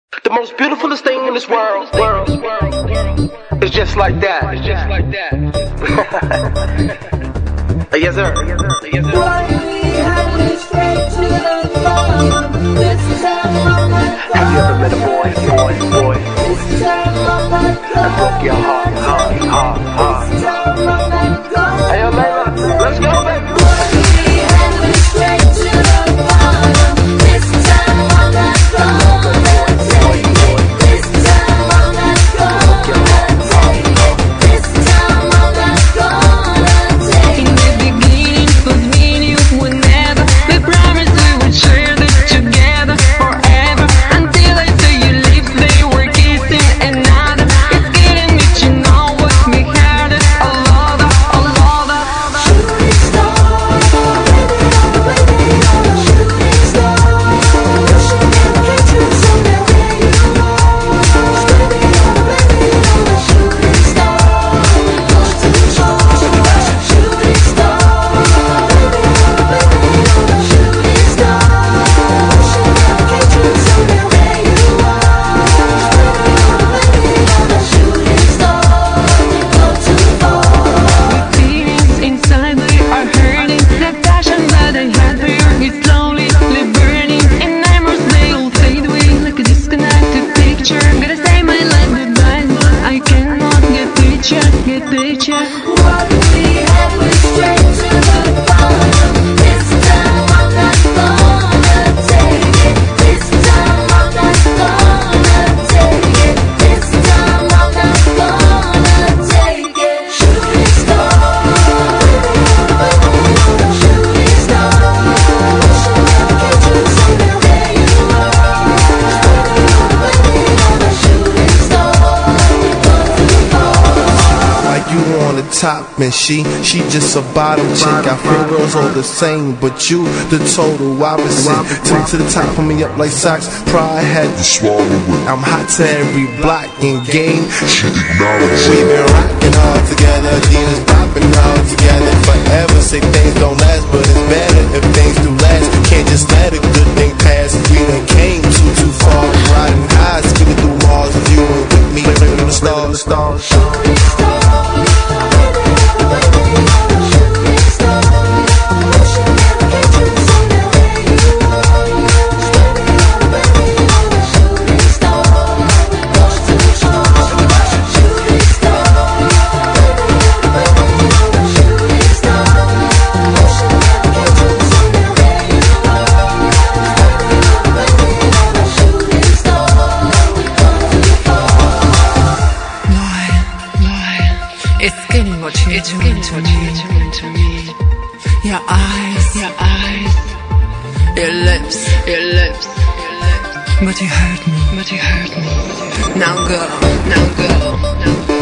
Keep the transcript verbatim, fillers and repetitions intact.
The most beautifulest thing in this world, world, world is just like that. It's just like that. Yes, sir. Yes, sir. Have you ever met a boy, boy, boy, and broke your heart, heart, heart, heart? Hey, yo, Layla, let's go, baby. Top and she, she just a bottom chick. Our friend girls all the same, but you the total opposite. Took to the top, put me up like socks. Pride had to swallow it. I'm hot to every block in game. She acknowledged it. We've been rocking all together, Dina's popping all together. Forever say things don't last, but it's better if things do last. Can't just let a good thing pass. We done came too too far, riding high, skipping through walls. If you were with me, play with the stars, the stars. It's getting to me, to me. Your eyes, your eyes, your lips, your lips, your lips. But you hurt me, but you hurt me. Now go, now go, now go.